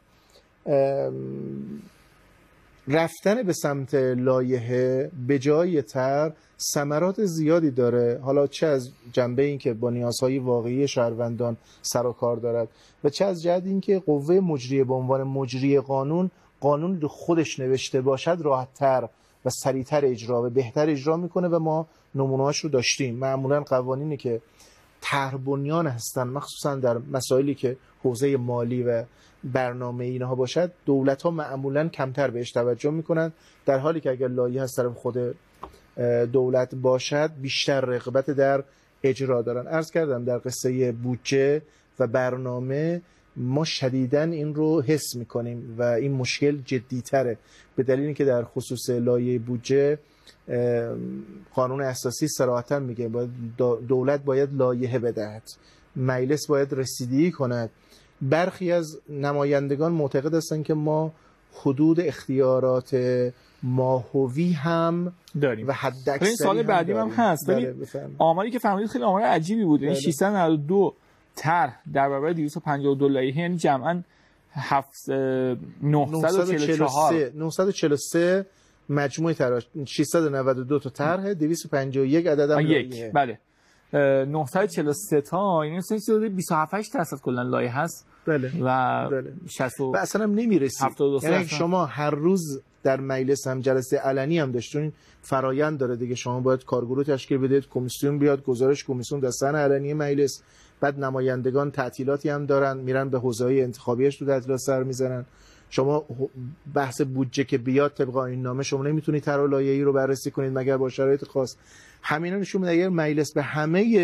رفتن به سمت لایحه به جای طرح ثمرات زیادی داره، حالا چه از جنبه این که با نیازهای واقعی شهروندان سر و کار دارد و چه از جهت این که قوه مجریه به عنوان مجری قانون رو خودش نوشته باشد راحت‌تر و سریعتر اجرا و بهتر اجرا میکنه و ما نمونه‌هاش رو داشتیم. معمولا قوانینی که طرح بنیان هستن مخصوصا در مسائلی که حوزه مالی و برنامه اینها باشد دولت‌ها معمولا کمتر بهش توجه میکنن، در حالی که اگر لایحه از طرف خود دولت باشد بیشتر رغبت در اجرا دارن. عرض کردم در قصه بودجه و برنامه ما شدیداً این رو حس میکنیم و این مشکل جدی‌تره به دلیل اینکه در خصوص لایحه بودجه قانون اساسی صراحتاً میگه دولت باید لایحه بدهد، مجلس باید رسیدگی کند. برخی از نمایندگان معتقد هستند که ما حدود اختیارات ماهوی هم داریم و حداکثری این سال بعدی هم هست. ولی آماری که فهمیدید خیلی آمار عجیبی بود. این 692 طرح در برابر 252 لایحه، یعنی جمعاً 943 مجموع طرح، 692 تا طرح، 251 عدد لایحه. بله 943 تا، یعنی 27% کلا لایحه هست. بله و بله. 60 و اصلا هم نمیرسید. یعنی شما هر روز در مجلس هم جلسه علنی هم داشتین، فرایند داره دیگه، شما باید کارگروه تشکیل بدید، کمیسیون بیاد، گزارش کمیسیون در صحن علنی مجلس، بعد نمایندگان تعطیلاتی هم دارن میرن به حوزه‌های انتخابیش تو تعطیلات سر میزنن. شما بحث بودجه که بیاد طبق این نامه شما نمیتونید طرح لایحه‌ای رو بررسی کنید مگر با شرایط خاص. همینا نشون میده اگر مجلس به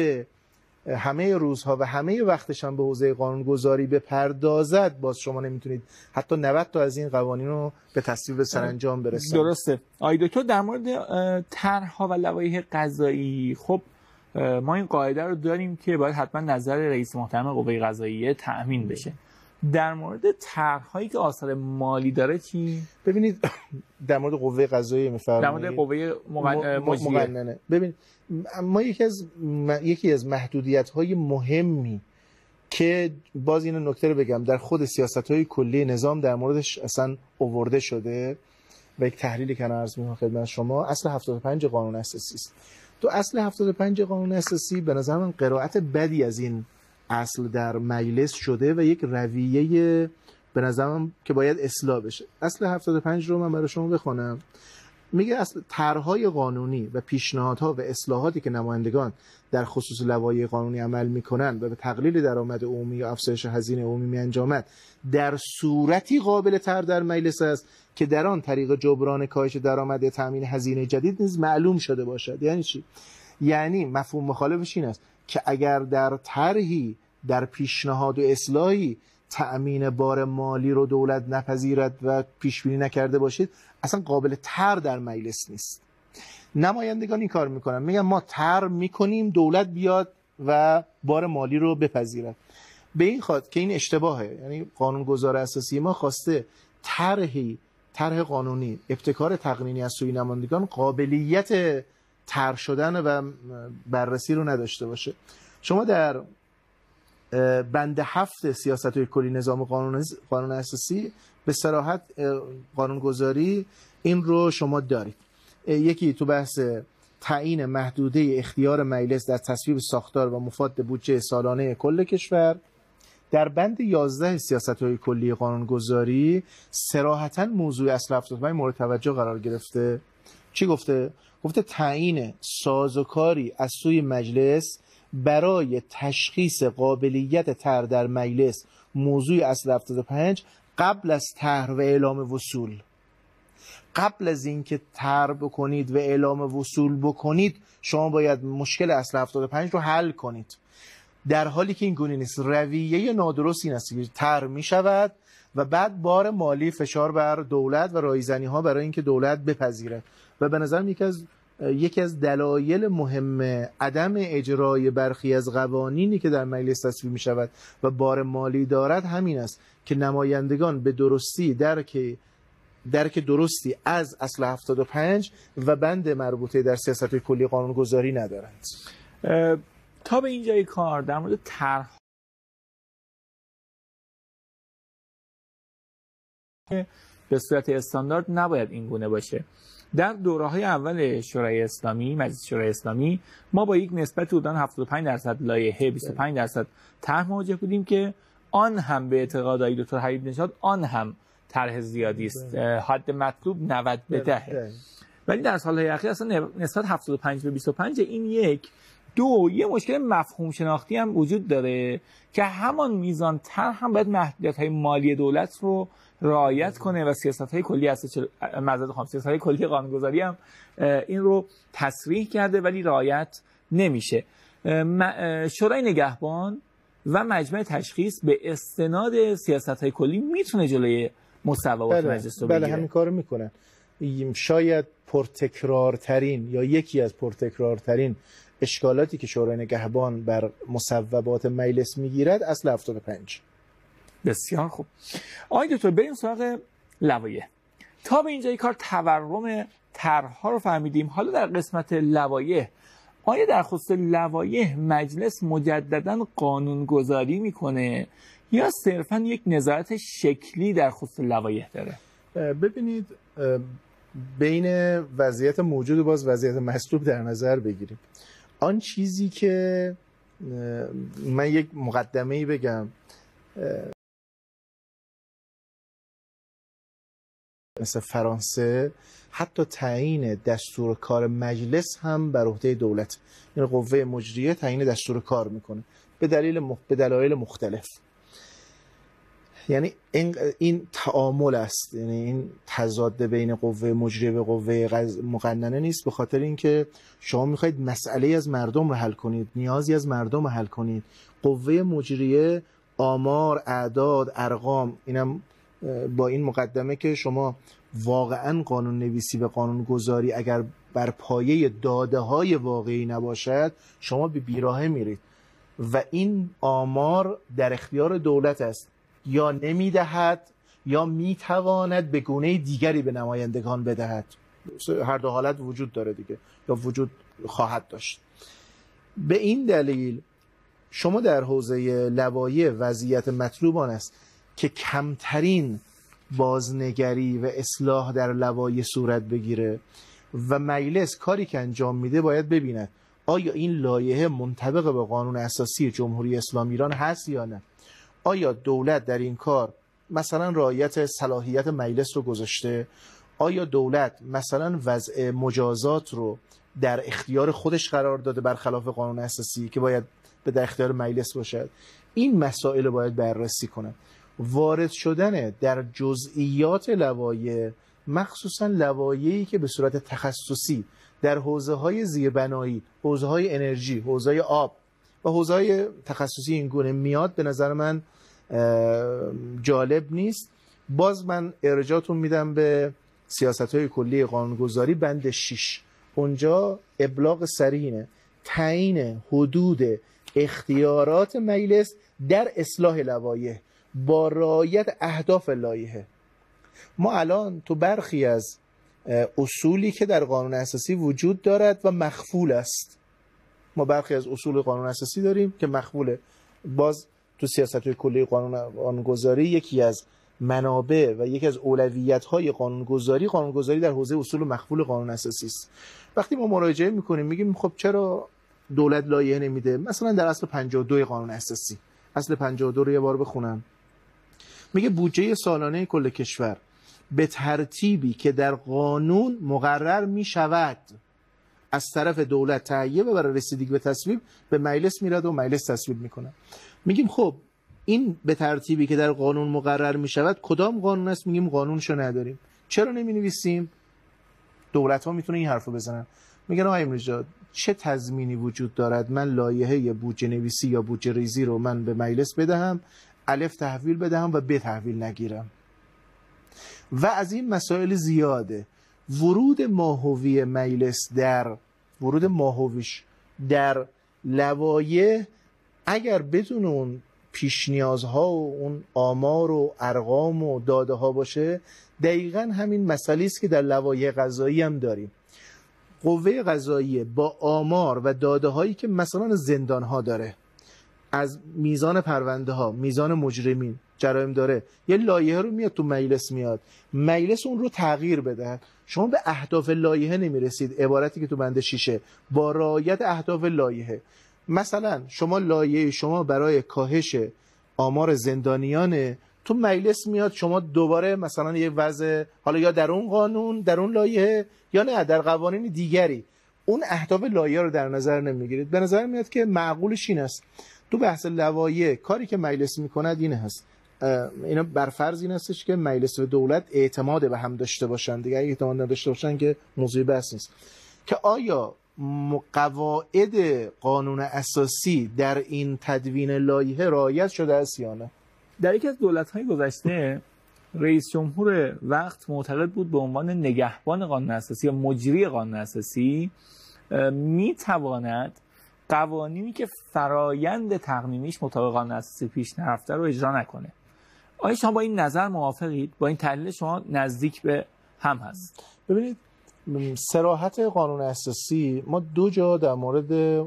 همه روزها و همه وقتش هم به حوزه قانونگذاری بپردازد، باز شما نمیتونید حتی 90 تا از این قوانین رو به تصویب سرانجام برسونید. درسته. آقای دکتر در مورد طرح‌ها و لوایح قضایی، خب ما این قاعده رو داریم که باید حتما نظر رئیس محترم قوه قضاییه تأمین بشه. در مورد طرح‌هایی که آثار مالی داره چی؟ ببینید در مورد قوه قضاییه می‌فرمایید، در مورد قوه مقننه. ببین ما یکی از محدودیت‌های مهمی که باز این نکته رو بگم در خود سیاست‌های کلی نظام در موردش اصلا آورده شده و یک تحلیلی که عرض می‌کنم خدمت شما، اصل 75 قانون اساسی است. تو اصل 75 قانون اساسی به نظر من قرائت بدی از این اصل در مجلس شده و یک رویه به نظرم که باید اصلاح بشه. اصل 75 رو من برای شما بخونم. میگه اصل طرح‌های قانونی و پیشنهادها و اصلاحاتی که نمایندگان در خصوص لوایح قانونی عمل میکنن و به تقلیل درآمد عمومی یا افزایش هزینه عمومی میانجامد در صورتی قابل تر در مجلس است که در آن طریق جبران کاهش درآمد تامین هزینه جدید نیز معلوم شده باشد. یعنی چی؟ یعنی مفهوم مخالفش این است که اگر در طرحی در پیشنهاد و اصلاحی تأمین بار مالی رو دولت نپذیرد و پیش بینی نکرده باشید اصلا قابل تر در مجلس نیست. نمایندگان این کار میکنن، میگن ما طرح میکنیم دولت بیاد و بار مالی رو بپذیرد. به این خاطر که این اشتباهه، یعنی قانونگذار اساسی ما خواسته طرح قانونی ابتکار تقنینی از سوی نمایندگان قابلیت طرح شدن و بررسی رو نداشته باشه. شما در بند 7 سیاست‌های کلی نظام قانون اساسی به صراحت قانونگذاری این رو شما دارید. یکی تو بحث تعیین محدوده اختیار مجلس در تصویب ساختار و مفاد بودجه سالانه کل کشور. در بند 11 سیاست‌های کلی قانونگذاری صراحتاً موضوع اصل 75 مورد توجه قرار گرفته. چی گفته؟ گفته تعیین سازوکاری از سوی مجلس برای تشخیص قابلیت طرح در مجلس موضوع اصل 75 قبل از طرح و اعلام وصول. قبل از اینکه طرح بکنید و اعلام وصول بکنید شما باید مشکل اصل 75 رو حل کنید، در حالی که این گونه نیست. رویه نادرست این است که طرح می شود و بعد بار مالی فشار بر دولت و رایزنی ها برای اینکه دولت بپذیره. و به نظرم یکی از دلایل مهم عدم اجرای برخی از قوانینی که در مجلس تصویب می شود و بار مالی دارد همین است که نمایندگان به درستی درک درستی از اصل 75 و بند مربوطه در سیاست کلی قانونگذاری ندارند. تا به اینجای کار در مورد طرح به صورت استاندارد نباید این گونه باشه. در دوره‌های اول شورای اسلامی، مجلس شورای اسلامی، ما با یک نسبت حدود 75% لایحه 25% طرح مواجه بودیم که آن هم به اعتقاد آقای دکتر حبیب نژاد آن هم طرح زیادی است. حد مطلوب 90 به 10. ولی در سال‌های اخیر اصلا نسبت 75 به 25 این یه مشکل مفهوم شناختی هم وجود داره که همان میزان طرح هم باید محدودیت‌های مالی دولت رو رعایت کنه و سیاست‌های کلی سیاست‌های کلی قانونگذاری هم این رو تصریح کرده ولی رعایت نمیشه. شورای نگهبان و مجمع تشخیص به استناد سیاست‌های کلی میتونه جلوی مصوبات مجلس رو بگیره. بله همین کارو میکنن. شاید پرتکرارترین یا یکی از پرتکرارترین اشکالاتی که شورای نگهبان بر مصوبات مجلس میگیرد اصل 75. بسیار خوب. آقای دکتر بریم سراغ لوایح. تا به اینجای کار تورم طرح‌ها رو فهمیدیم. حالا در قسمت لوایح، آیا در خصوص لوایح مجلس مجددا قانونگذاری میکنه یا صرفا یک نظارت شکلی در خصوص لوایح داره؟ ببینید، بین وضعیت موجود و باز وضعیت مطلوب در نظر بگیریم. آن چیزی که من یک مقدمه‌ای بگم، مثل فرانسه حتی تعیین دستور کار مجلس هم بر عهده دولت، یعنی قوه مجریه تعیین دستور کار میکنه به دلایل مختلف. یعنی این تعامل است، یعنی این تضاد بین قوه مجریه و قوه مقننه نیست، به خاطر اینکه شما میخواید مسئله از مردم رو حل کنید، نیازی از مردم رو حل کنید. قوه مجریه آمار، اعداد، ارقام، اینم با این مقدمه که شما واقعا قانون نویسی و قانون گذاری اگر بر پایه داده های واقعی نباشد شما به بیراهه میرید و این آمار در اختیار دولت است، یا نمیدهد یا میتواند به گونه دیگری به نمایندگان بدهد. هر دو حالت وجود داره دیگه، یا وجود خواهد داشت. به این دلیل شما در حوزه لوایح وضعیت مطلوب آن است که کمترین بازنگری و اصلاح در لوایح صورت بگیره و مجلس کاری که انجام میده باید ببیند آیا این لایحه منطبق به قانون اساسی جمهوری اسلامی ایران هست یا نه. آیا دولت در این کار مثلا رعایت صلاحیت مجلس رو گذاشته؟ آیا دولت مثلا وضع مجازات رو در اختیار خودش قرار داده برخلاف قانون اساسی که باید در اختیار مجلس باشد؟ این مسائل رو باید بررسی کنند. وارد شدن در جزئیات لوایح، مخصوصا لوایحی که به صورت تخصصی در حوزه‌های زیربنایی، حوزه‌های انرژی، حوزه‌های آب و حوزه‌های تخصصی این گونه میاد، به نظر من جالب نیست. باز من ارجاعتون میدم به سیاست‌های کلی قانونگذاری بند 6. اونجا ابلاغ صریحه تعیین حدود اختیارات مجلس در اصلاح لوایح با رعایت اهداف لایحه. ما الان تو برخی از اصولی که در قانون اساسی وجود دارد و مخفول است، ما برخی از اصول قانون اساسی داریم که مخفوله. باز تو سیاست‌های کلی قانونگذاری یکی از منابع و یکی از اولویت‌های قانونگذاری در حوزه اصول مخفول قانون اساسی است. وقتی ما مراجعه می‌کنیم میگیم خب چرا دولت لایحه نمیده؟ مثلا در اصل 52 قانون اساسی، اصل 52 رو یه بار بخونم، میگه بودجه سالانه کل کشور به ترتیبی که در قانون مقرر میشود از طرف دولت تهیه و برای رسیدگی به تصویب به مجلس میرد و مجلس تصویب میکنه. میگیم خب این به ترتیبی که در قانون مقرر میشود کدام قانون است؟ میگیم قانونشو نداریم. چرا نمینویسیم؟ دولت ها میتونه این حرفو بزنن، میگن آقای نژاد چه تضمینی وجود دارد من لایحه بودجه نویسی یا بودجه ریزی رو من به مجلس بدهم، الف تحویل بدهم و ب تحویل نگیرم. و از این مسائل زیاده. ورود ماهوی مجلس ورود ماهویش در لوایح اگر بدون اون پیش نیازها و اون آمار و ارقام و داده ها باشه، دقیقاً همین مسئله است که در لوایح قضایی هم داریم. قوه قضاییه با آمار و داده هایی که مثلا زندان ها داره، از میزان پرونده ها، میزان مجرمین، جرایم داره، یه لایحه رو میاد تو مجلس، مجلس اون رو تغییر بده. شما به اهداف لایحه نمیرسید، عبارتی که تو بند 6 با رعایت اهداف لایحه. مثلا شما لایحه شما برای کاهش آمار زندانیان تو مجلس میاد، شما دوباره مثلا یه وضع، حالا یا در اون قانون، در اون لایحه، یا نه در قوانین دیگری، اون اهداف لایحه رو در نظر نمیگیرید. به نظر میاد که معقولش این است تو بحث لوایح کاری که مجلس میکند این هست، اینا بر فرض این هستش که مجلس و دولت اعتماد به هم داشته باشن. دیگه اگه اعتماد نداشته باشن که موضوع بحث نیست که آیا قواعد قانون اساسی در این تدوین لایحه رعایت شده است یا نه. در یکی از دولت‌های گذشته رئیس جمهور وقت معتقد بود به عنوان نگهبان قانون اساسی یا مجری قانون اساسی میتواند قوانینی که فرایند تقنینیش مطابق قانون اساسی پیش نرفته رو اجرا نکنه. آیا شما با این نظر موافقید؟ با این تحلیل شما نزدیک به هم هست؟ ببینید، صراحت قانون اساسی ما دو جا در مورد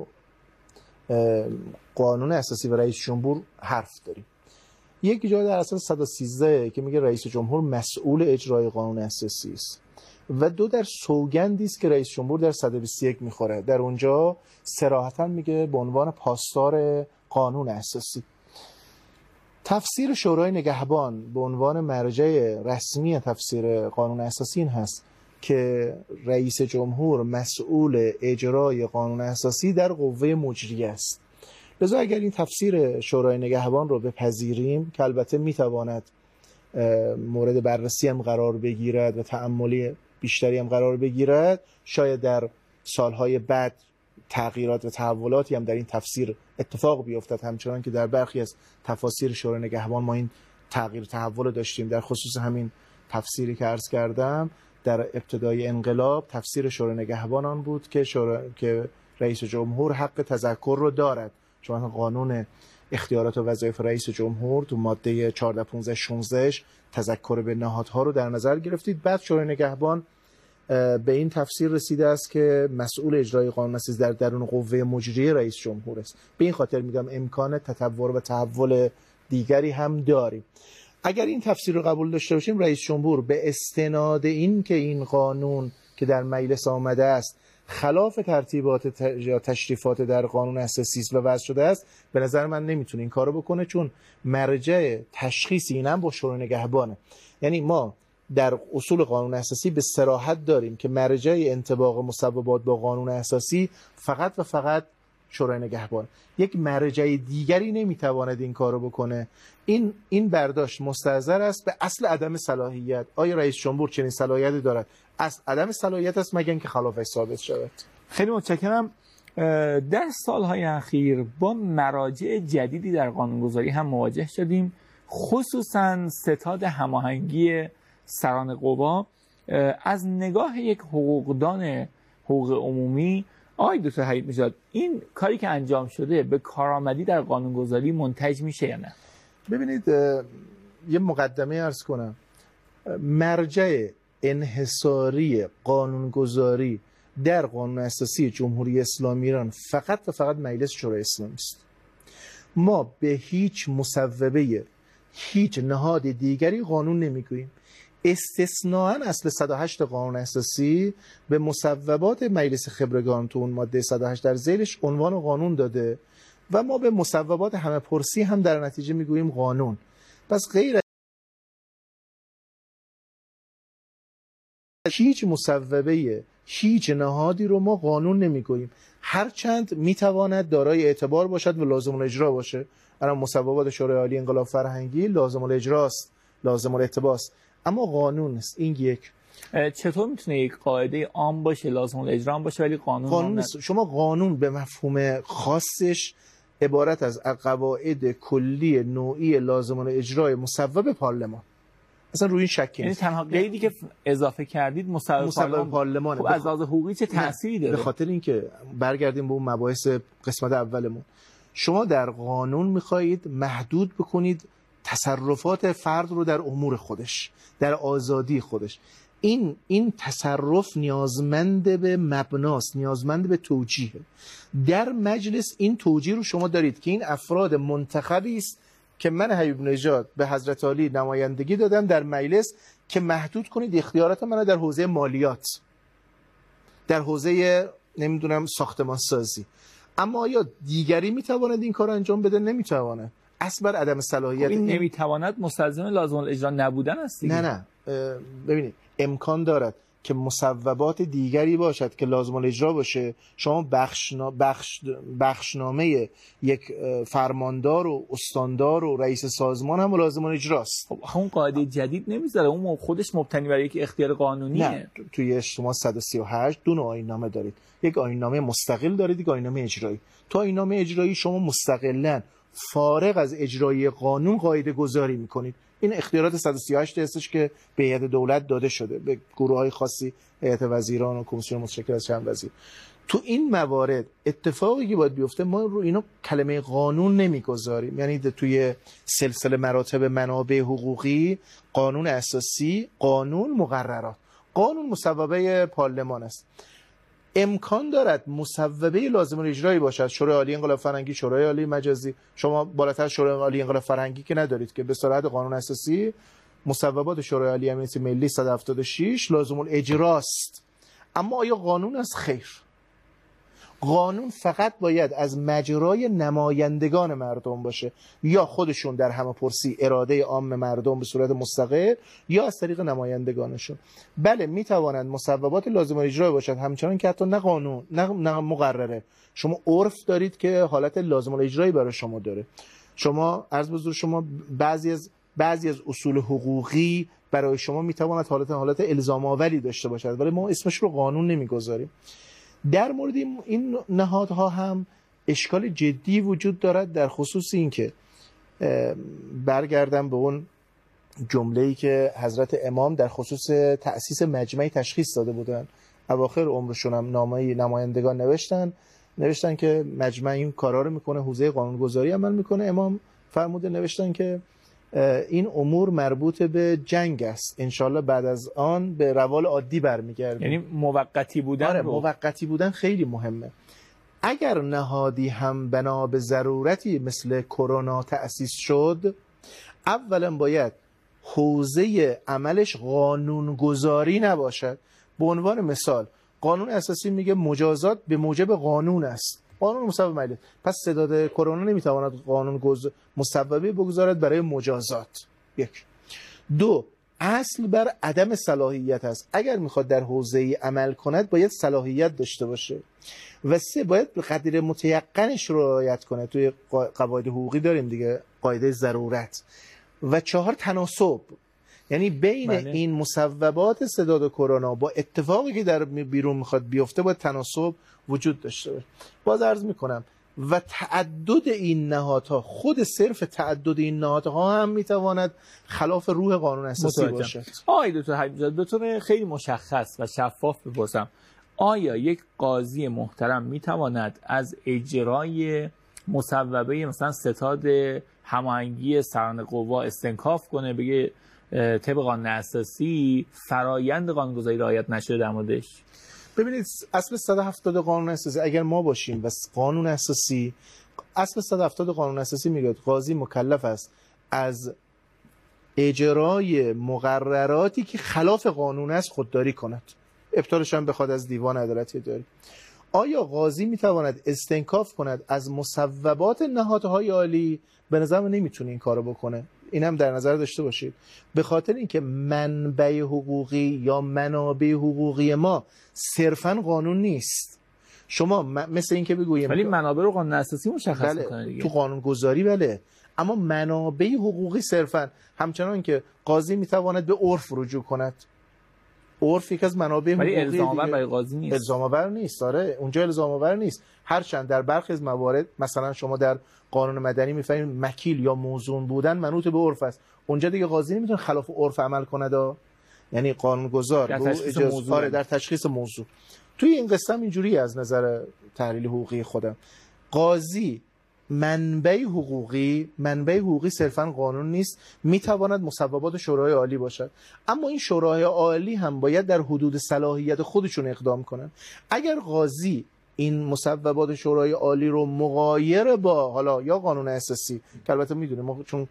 قانون اساسی و رئیس جمهور حرف داریم. یک جا در اصل 113 که میگه رئیس جمهور مسئول اجرای قانون اساسی است و دو در سوگندی است که رئیس جمهور در 121 میخوره. در اونجا صراحتاً میگه به عنوان پاسدار قانون اساسی. تفسیر شورای نگهبان به عنوان مرجع رسمی تفسیر قانون اساسی این هست که رئیس جمهور مسئول اجرای قانون اساسی در قوه مجریه است. لذا اگر این تفسیر شورای نگهبان رو بپذیریم که البته میتواند مورد بررسی هم قرار بگیرد و تأملی بیشتری هم قرار بگیرد، شاید در سالهای بعد تغییرات و تحولاتی هم در این تفسیر اتفاق بیفتد، همچنان که در برخی از تفاسیر شورای نگهبان ما این تغییر تحول داشتیم. در خصوص همین تفسیری که عرض کردم در ابتدای انقلاب، تفسیر شورای نگهبان آن بود که رئیس جمهور حق تذکر رو دارد. شما قانون اختیارات و وظایف رئیس جمهور تو ماده 14 15 16 تذکر به نهادها رو در نظر گرفتید. بعد شورای نگهبان به این تفسیر رسیده است که مسئول اجرای قانون اساسی در درون قوه مجریه رئیس جمهور است. به این خاطر میگم امکان تطور و تحول دیگری هم داریم. اگر این تفسیر رو قبول داشته باشیم، رئیس جمهور به استناد این که این قانون که در مجلس آمده است خلاف ترتیبات یا تشریفات در قانون اساسی است و وضع شده است، به نظر من نمیتونه این کارو بکنه، چون مرجع تشخیص اینم با شورای نگهبانه. یعنی ما در اصول قانون اساسی به صراحت داریم که مرجع انطباق مصوبات با قانون اساسی فقط و فقط شورای نگهبان، یک مرجع دیگری نمیتواند این کارو بکنه. این برداشت مستحضر است به اصل عدم صلاحیت. آیا رئیس جمهور چنین صلاحیتی دارد؟ از عدم صلاحیت است مگر اینکه خلافش ثابت شود. خیلی متشکرم. در سالهای اخیر با مراجع جدیدی در قانونگذاری هم مواجه شدیم، خصوصا ستاد هماهنگی سران قوا. از نگاه یک حقوقدان حقوق عمومی، آقای دکتر حبیب نژاد، این کاری که انجام شده به کارآمدی در قانونگذاری منتج میشه یا نه؟ ببینید، یه مقدمه عرض کنم. مرجع انحصاری قانونگذاری در قانون اساسی جمهوری اسلامی ایران فقط و فقط مجلس شورای اسلامی است. ما به هیچ مصوبه هیچ نهاد دیگری قانون نمیگوییم. استثناءً اصل 108 قانون اساسی به مصوبات مجلس خبرگان تو اون ماده 108 در ذیلش عنوان قانون داده و ما به مصوبات همه پرسی هم در نتیجه میگوییم قانون. پس غیر هیچ مصوبه هیچ نهادی رو ما قانون نمیگوییم، هرچند میتواند دارای اعتبار باشد و لازم الاجرا باشه. الان مصوبات شورای عالی انقلاب فرهنگی لازم الاجراست، لازم الاعتباست، اما قانون است. این یک. چطور میتونه یک قاعده عام باشه، لازم الاجرا باشه، ولی قانون نیست؟ شما قانون به مفهوم خاصش عبارت از قواعد کلی نوعی لازم الاجرای مصوب پارلمان. اصلا روی این شکی نیست. یعنی تنها قیدی که اضافه کردید مصوب پارلمانه. خب از لحاظ حقوقی چه تأثیری داره؟ به خاطر اینکه برگردیم به اون مباحث قسمت اولمون، شما در قانون میخواهید محدود بکنید تصرفات فرد رو در امور خودش، در آزادی خودش. این تصرف نیازمند به مبناست، نیازمند به توجیه. در مجلس این توجیه رو شما دارید که این افراد منتخبی است که من حبیب نژاد به حضرت علی نمایندگی دادم در مجلس که محدود کنید اختیارات من در حوزه مالیات، در حوزه نمیدونم ساختمان سازی. اما آیا دیگری میتواند این کار انجام بده؟ نمیتواند. اصل بر عدم صلاحیت. این نمیتواند مستلزم لازم الاجرا نبودن است دیگه. نه ببینید امکان دارد که مصوبات دیگری باشد که لازم الاجرا باشه. شما بخشنامه یک فرماندار و استاندار و رئیس سازمان هم لازم الاجراست. خب اون قاعده جدید نمیذاره، اون خودش مبتنی بر یک اختیار قانونیه. نه، توی شما 138 دو نوع آیین‌نامه دارید. یک آیین‌نامه مستقل دارید، یک آیین‌نامه اجرایی. تو آیین‌نامه اجرایی شما مستقلاً فارغ از اجرای قانون قاعده گذاری میکنید. این اختیارات 138 هستش که به هیئت دولت داده شده، به گروه‌های خاصی، هیئت وزیران و کمیسیون متشکل از چند وزیر. تو این موارد اتفاقی که باید بیفته، ما رو اینا کلمه قانون نمیگذاریم. یعنی توی سلسله مراتب منابع حقوقی، قانون اساسی، قانون، مقررات. قانون مصوبه پارلمان است. امکان دارد مصوبه لازم الاجرایی باشد، شورای عالی انقلاب فرهنگی، شورای عالی مجازی. شما بالاتر شورای عالی انقلاب فرهنگی که ندارید که به صورت قانون اساسی مصوبات شورای عالی امنیت ملی 176 لازم الاجراست. اما آیا قانون است؟ خیر. قانون فقط باید از مجرای نمایندگان مردم باشه، یا خودشون در همه‌پرسی اراده عام مردم به صورت مستقل، یا از طریق نمایندگانشون. بله میتوانند مصوبات لازم الاجرا باشد، همچنان که حتی نه قانون نه مقرره. شما عرف دارید که حالت لازم الاجرایی برای شما داره. شما عرض بزرگ شما بعضی از اصول حقوقی برای شما میتواند حالت الزام آوری داشته باشد، ولی ما اسمش رو قانون نمیگذاریم. در مورد این نهادها هم اشکال جدی وجود دارد، در خصوص این که برگردم به اون جمله‌ای که حضرت امام در خصوص تأسیس مجمع تشخیص داده بودن. اواخر عمرشون هم نامه نمایندگان نوشتن که مجمع این کارا رو میکنه، حوزه قانونگذاری عمل میکنه. امام فرموده نوشتن که این امور مربوط به جنگ است، انشالله بعد از آن به روال عادی برمیگرده. یعنی موقتی بودن. آره، موقتی بودن خیلی مهمه. اگر نهادی هم بنا به ضرورتی مثل کرونا تأسیس شد، اولا باید حوزه عملش قانونگذاری نباشد. به عنوان مثال قانون اساسی میگه مجازات به موجب قانون است، قانون مصوب مجلس. پس سداد کرونا نمیتواند قانون مصوبه بگذارد برای مجازات. یک. دو، اصل بر عدم صلاحیت است. اگر میخواد در حوزه‌ای عمل کند باید صلاحیت داشته باشه. و سه، باید به قدر متیقنش رعایت کنه. توی قواعد حقوقی داریم دیگه قاعده ضرورت. و چهار، تناسب. یعنی بین این مصوبات سداد کرونا با اتفاقی که در بیرون میخواد بیفته باید تناسب وجود داشته باشه. باز عرض میکنم و تعدد این نهادها، خود صرف تعدد این نهادها هم میتواند خلاف روح قانون اساسی باشه. آقای دکتر حبیب، به طور خیلی مشخص و شفاف بپرسم، آیا یک قاضی محترم میتواند از اجرای مصوبه مثلا ستاد هماهنگی سران قوا استنکاف کنه، بگه طبق قانون اساسی فرایند قانونگذاری رعایت نشده در موردش؟ ببینید، اصل 170 قانون اساسی اگر ما باشیم و قانون اساسی، اصل 170 قانون اساسی میگه قاضی مکلف است از اجرای مقرراتی که خلاف قانون است خودداری کند، ابطالش هم بخواد از دیوان عدالت اداری. آیا قاضی میتواند استنکاف کند از مصوبات نهادهای عالی؟ به نظر من نمیتونه این کارو بکنه. این هم در نظر داشته باشید، به خاطر اینکه منبع حقوقی یا منابع حقوقی ما صرفاً قانون نیست. شما مثل این که بگوییم ولی منابع رو قانون اساسی مشخص می‌کنه دیگه. تو قانون گذاری بله، اما منابع حقوقی صرفاً. همچنان که قاضی میتواند به عرف رجوع کند، عرف یک از منابع ولی حقوقی الزام آور دیگه. برای قاضی نیست. الزام آور نیست. آره اونجا الزام آور نیست، هرچند در برخی از موارد مثلا شما در قانون مدنی می‌فهمید مکیل یا موزون بودن منوط به عرف است، اونجا دیگه قاضی نمیتونه خلاف عرف عمل کنه یعنی قانونگذار در به اجازه در تشخیص موضوع. توی این قصه هم اینجوری از نظر تحلیل حقوقی خودم، قاضی منبع حقوقی صرفا قانون نیست، میتواند مصوبات شورای عالی باشد، اما این شورای عالی هم باید در حدود صلاحیت خودشون اقدام کنن. اگر قاضی این مصوبات شورای عالی رو مغایر با حالا یا قانون اساسی که البته میدونیم ما چون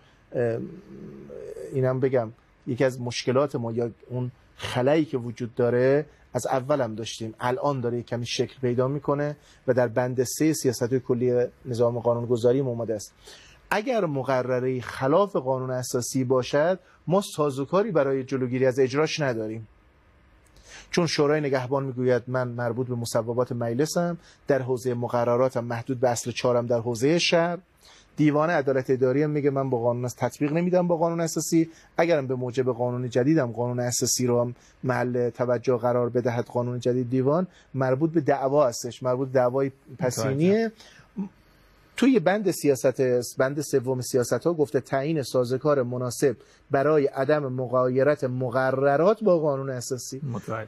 اینم بگم یکی از مشکلات ما یا اون خلایی که وجود داره از اول هم داشتیم، الان داره کمی شکل پیدا میکنه و در بند 3 سیاست کلی نظام قانونگذاری اومده است. اگر مقرره خلاف قانون اساسی باشد ما سازوکاری برای جلوگیری از اجراش نداریم، چون شورای نگهبان میگوید من مربوط به مصوبات مجلسم، در حوزه مقرراتم محدود به اصل 4 در حوزه شهر، دیوان عدالت اداری هم میگه من با قانون تطبیق نمیدم با قانون اساسی، اگرم به موجب قانون جدیدم قانون اساسی رو هم محل توجه قرار بدهد قانون جدید دیوان مربوط به دعوا هستش، مربوط به دعوای پسینیه. توی بند سوم سیاست ها گفته تعیین سازوکار مناسب برای عدم مغایرت مقررات با قانون اساسی.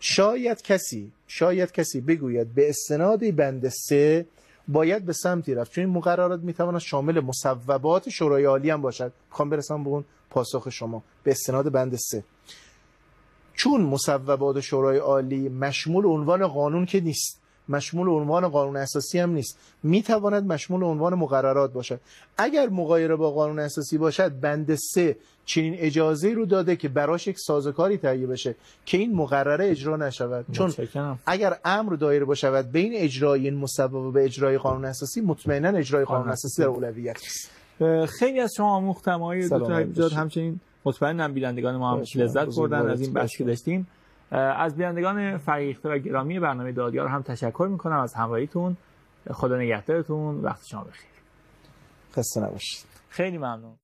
شاید کسی بگوید به استناد بند 3 باید به سمتی رفت، چون این مقررات میتواند شامل مصوبات شورای عالی هم باشد. میخوام برسم به اون پاسخ شما به استناد بند 3، چون مصوبات شورای عالی مشمول عنوان قانون که نیست، مشمول عنوان قانون اساسی هم نیست، میتواند مشمول عنوان مقررات باشد. اگر مغایره با قانون اساسی باشد بند 3 چنین اجازه رو داده که براش یک سازوکاری تهیه بشه که این مقرره اجرا نشود، چون اگر امر دایر باشد بین اجرای این مصوبه به اجرای قانون اساسی مطمئنا اجرای قانون اساسی در اولویت است. خیلی از شما آموختم آقای دکتر حبیب‌زاده، همچنین مطمئنم بینندگان ما هم لذت بردن از این بحثی که داشتیم. از بینندگان فریخته و گرامی برنامه دادیار هم تشکر میکنم از همراهیتون. خدا نگهدارتون، وقت شما بخیر. خسته نباشید. خیلی ممنون.